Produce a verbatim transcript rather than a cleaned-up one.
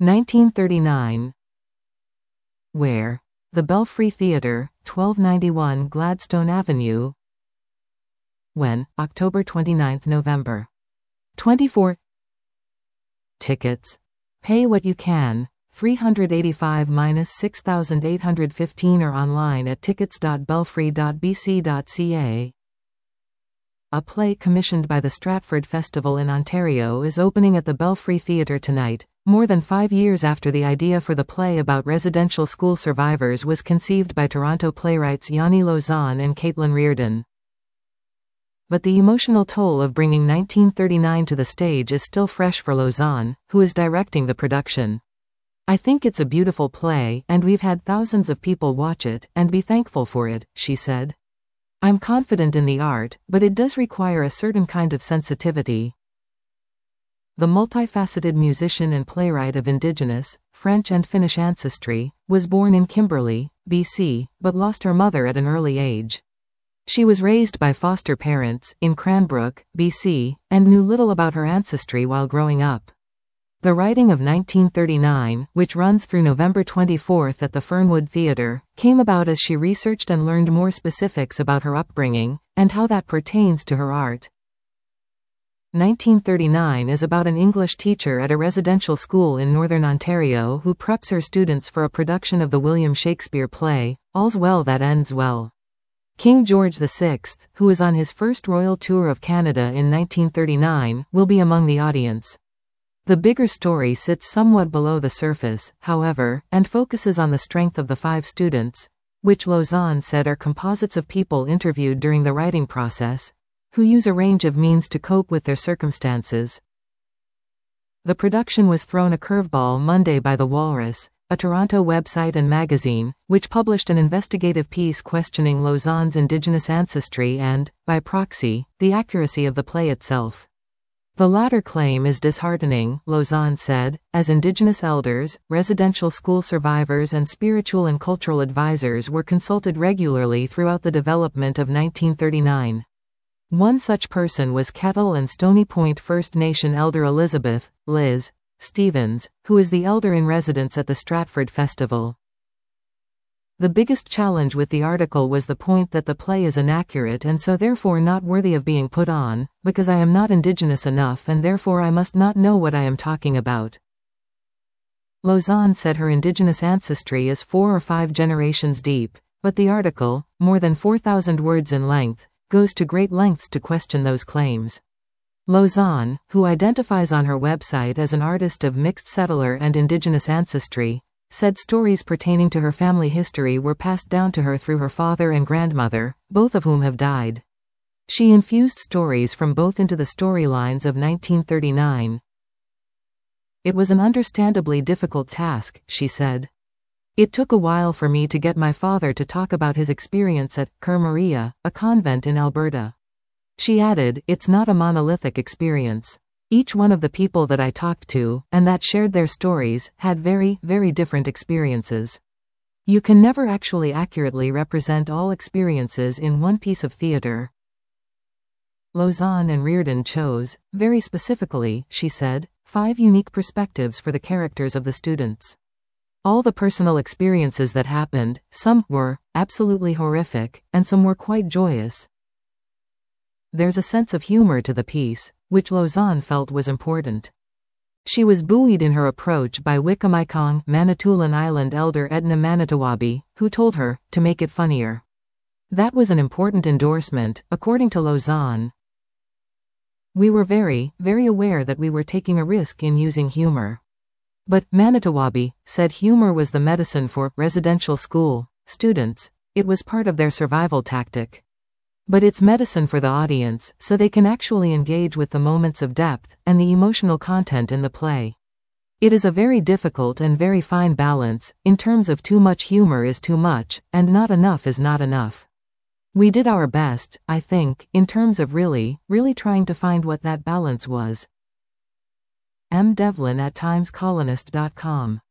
nineteen thirty-nine. Where? The Belfry Theatre, twelve ninety-one Gladstone Avenue. When? October twenty-ninth, November twenty-fourth. Tickets. Pay what you can, three hundred eighty-five minus six thousand eight hundred fifteen, or online at tickets dot belfry dot b c dot c a. A play commissioned by the Stratford Festival in Ontario is opening at the Belfry Theatre tonight, more than five years after the idea for the play about residential school survivors was conceived by Toronto playwrights Yanni Lauzon and Caitlin Reardon. But the emotional toll of bringing nineteen thirty-nine to the stage is still fresh for Lauzon, who is directing the production. "I think it's a beautiful play, and we've had thousands of people watch it, and be thankful for it," she said. "I'm confident in the art, but it does require a certain kind of sensitivity." The multifaceted musician and playwright of Indigenous, French and Finnish ancestry, was born in Kimberley, B C, but lost her mother at an early age. She was raised by foster parents, in Cranbrook, B C, and knew little about her ancestry while growing up. The writing of nineteen thirty-nine, which runs through November twenty-fourth at the Fernwood Theatre, came about as she researched and learned more specifics about her upbringing, and how that pertains to her art. nineteen thirty-nine is about an English teacher at a residential school in Northern Ontario who preps her students for a production of the William Shakespeare play, All's Well That Ends Well. King George the Sixth, who is on his first royal tour of Canada in nineteen thirty-nine, will be among the audience. The bigger story sits somewhat below the surface, however, and focuses on the strength of the five students, which Lauzon said are composites of people interviewed during the writing process, who use a range of means to cope with their circumstances. The production was thrown a curveball Monday by The Walrus, a Toronto website and magazine, which published an investigative piece questioning Lauzon's Indigenous ancestry and, by proxy, the accuracy of the play itself. The latter claim is disheartening, Lauzon said, as Indigenous elders, residential school survivors and spiritual and cultural advisors were consulted regularly throughout the development of nineteen thirty-nine. One such person was Kettle and Stony Point First Nation elder Elizabeth, Liz, Stevens, who is the elder in residence at the Stratford Festival. The biggest challenge with the article was the point that the play is inaccurate and so therefore not worthy of being put on, because I am not Indigenous enough and therefore I must not know what I am talking about. Lauzon said her Indigenous ancestry is four or five generations deep, but the article, more than four thousand words in length, goes to great lengths to question those claims. Lauzon, who identifies on her website as an artist of mixed settler and Indigenous ancestry, said stories pertaining to her family history were passed down to her through her father and grandmother, both of whom have died. She infused stories from both into the storylines of nineteen thirty-nine. "It was an understandably difficult task," she said. "It took a while for me to get my father to talk about his experience at Cur Maria, a convent in Alberta." She added, "It's not a monolithic experience. Each one of the people that I talked to, and that shared their stories, had very, very different experiences. You can never actually accurately represent all experiences in one piece of theater." Lauzon and Reardon chose, very specifically, she said, five unique perspectives for the characters of the students. All the personal experiences that happened, some were absolutely horrific, and some were quite joyous. There's a sense of humor to the piece, which Lauzon felt was important. She was buoyed in her approach by Wikamikong Manitoulin Island elder Edna Manitowabi, who told her to make it funnier. That was an important endorsement, according to Lauzon. "We were very, very aware that we were taking a risk in using humor. But, Manitowabi said humor was the medicine for residential school students. It was part of their survival tactic. But it's medicine for the audience, so they can actually engage with the moments of depth and the emotional content in the play. It is a very difficult and very fine balance, in terms of too much humor is too much, and not enough is not enough. We did our best, I think, in terms of really, really trying to find what that balance was." M. Devlin at times colonist dot com